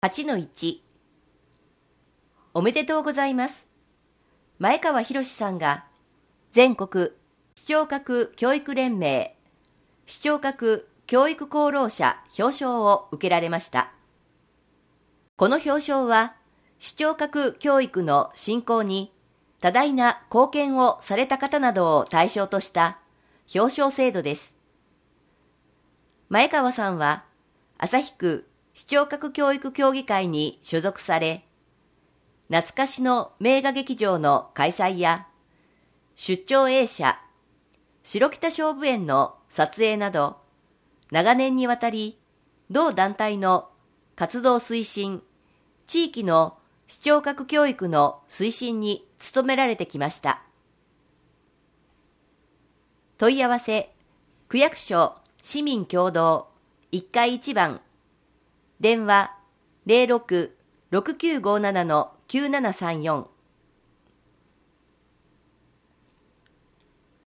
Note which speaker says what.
Speaker 1: 8-1 おめでとうございます。前川博さんが全国視聴覚教育連盟視聴覚教育功労者表彰を受けられました。この表彰は視聴覚教育の振興に多大な貢献をされた方などを対象とした表彰制度です。前川さんは旭区視聴覚教育協議会に所属され、懐かしの名画劇場の開催や出張映写、白北菖蒲園の撮影など、長年にわたり同団体の活動推進、地域の視聴覚教育の推進に努められてきました。問い合わせ、区役所市民共同1階1番、電話 06-6957-9734